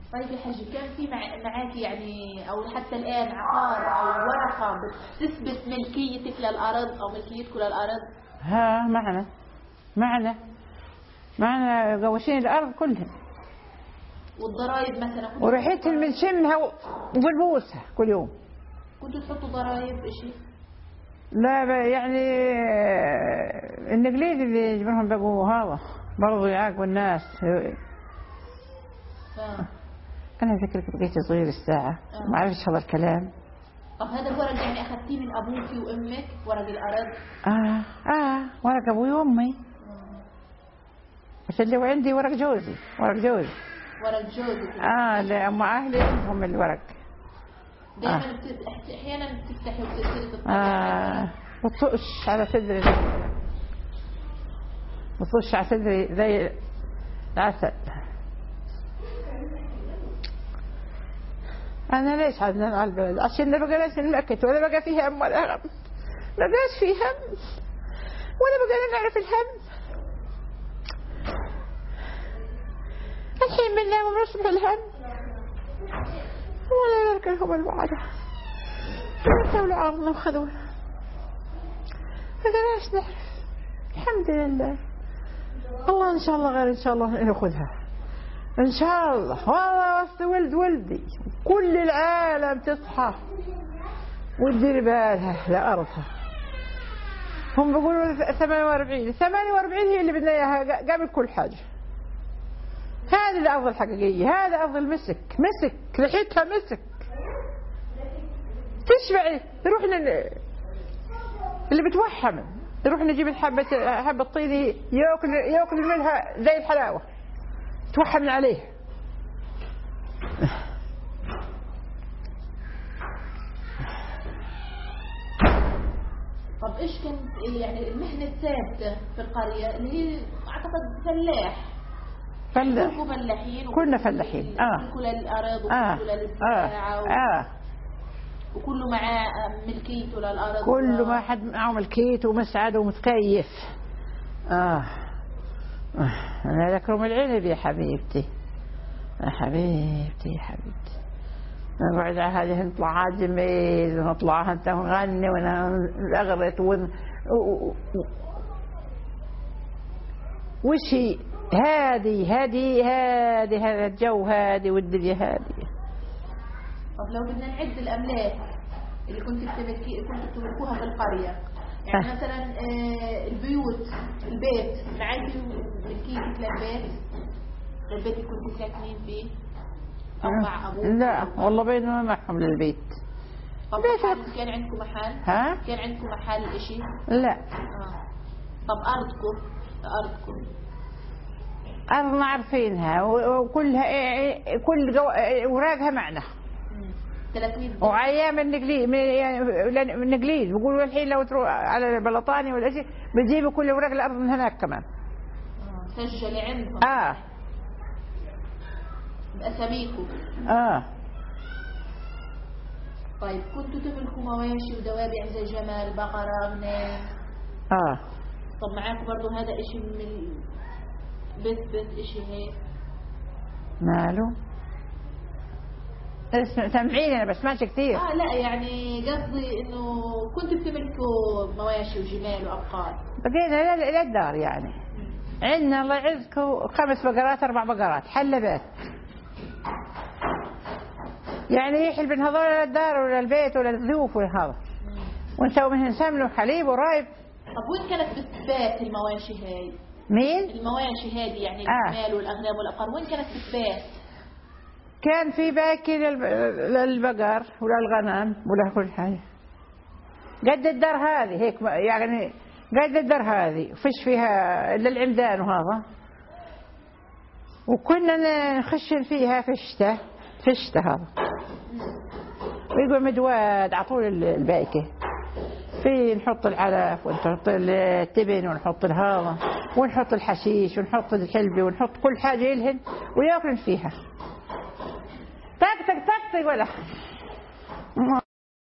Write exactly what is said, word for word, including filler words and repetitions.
طيب يا حجي، كان في مع... معك يعني او حتى الان عقار او ورقه بتثبت ملكيتك للارض او ملكيتكم للارض؟ ها معنا معنا معنا قواشين الارض كلها. والضرائب مثلا وريحتهم بنشمها وبنبوسها كل يوم. كنتوا تحطوا ضرائب شيء؟ لا يعني النقليد اللي يجبرهم بقوا هذا برضو يعاقبوا الناس. آه. أنا أذكرك بقيت صغير الساعة آه. ما أعرفش هذا الكلام. طب هذا الورق يعني أخذتيه من أبوك وأمك، ورق الأرض؟ آه آه ورق أبوي وأمي. بس اللي عندي ورق جوزي، ورق جوزي. ورق جوزك؟ آه لا أم أهلي عندهم الورق. دائما آه. بت... أحيانا بتفتحي وبتصيري تطلعي آه بتطش على صدري، بتطش على صدري زي العسل. أنا ليش عندنا على البلد؟ عشان لا بقى ناس نمكت ولا بقى فيه هم ولا غم، ما بقاش فيه هم ولا بقى نعرف الهم. الحين بننام ونصبح الهم ولا نركنهم الوعدة ولا عرضنا وخذونا، فقناش نعرف. الحمد لله. الله إن شاء الله غير إن شاء الله نأخذها إن شاء الله. والله وسط ولد ولدي كل العالم تصحى وتدير بالها لأرضها. هم بيقولوا ثمانية وأربعين ثمانية وأربعين هي اللي بدنا إياها قبل كل حاجة. هذه الأرض الحقيقية، هذا أرض المسك، مسك ريحتها مسك تشبعي. نروح اللي بتوحم نروح نجيب حبة حبة طين ياكل ياكل منها زي الحلاوة، توحم من عليه. طب ايش كانت يعني المهنة الثابتة في القرية اللي هي اعتقد فلاح؟ فلاح. كلكم فلاحين؟ كلنا فلاحين. اه كل الأراضي وكل آه. الزراعة. آه. آه. وكله معاه ملكيته للأرض؟ كله ما حد معه ملكيته ومسعد ومتكيف. آه. أنا لكم العنب يا حبيبتي، يا حبيبتي يا حبيبتي. نقعد على هذه نطلع على الجميز ونطلع حتى ونغني ونغرت ون... وشي هادي هادي هادي هذا الجو هادي والدنيا هادية. طب لو بدنا نعد الأملاك اللي كنت تملكي كنت تملكوها في القرية، يعني أه. مثلا آه البيوت، البيت معاكي ملكيتك للبيت للبيت اللي كنتوا ساكنين فيه أو أه. مع أبوك؟ لا والله بينما معهم للبيت. طب محل كان عندكم محل؟ ها؟ كان عندكم محل إشي؟ لا. آه. طب أرضكم أرضكم أرضنا عارفينها وكلها كل أوراقها معنا. وأيام النقليد يعني النقليد بيقولوا الحين لو تروح على البلطاني ولا شيء بتجيبوا كل أوراق الأرض من هناك كمان. آه. سجلي عندهم. آه. بأساميكم. آه. طيب كنتوا تملكوا مواشي ودوابع زي جمال بقرة غنم؟ آه. طب معاكم برضو هذا إشي من بيت بيت إشي هيك؟ ماله؟ سامعين أنا بس ماشي كثير. آه لا يعني قصدي إنه كنتوا بتملكوا مواشي وجمال وأبقار؟ بقينا إلى الدار يعني. عندنا الله يعزكم خمس بقرات أربع بقرات حلبات. يعني يحل بين هذول للدار ولا البيت ولا الضيوف ولا هذا. ونسوي منهن سمن وحليب ورايب. طب وين كانت بتبات المواشي هاي؟ مين؟ المواشي هذه يعني آه. الجمال والأغنام والأبقار وين كانت بتبات؟ كان في باكي للبقر ولا الغنم ولا كل حاجة. قد الدار هذه هيك يعني قد الدار هذه فيش فيها إلا العمدان وهذا. وكنا نخش فيها في الشتاء في الشتاء هذا ويقول مدواد عطول الباكي في نحط العلف ونحط التبن ونحط الهذا ونحط الحشيش ونحط الحلبي ونحط كل حاجة يلهن وياكلن فيها. طق طق طق ولا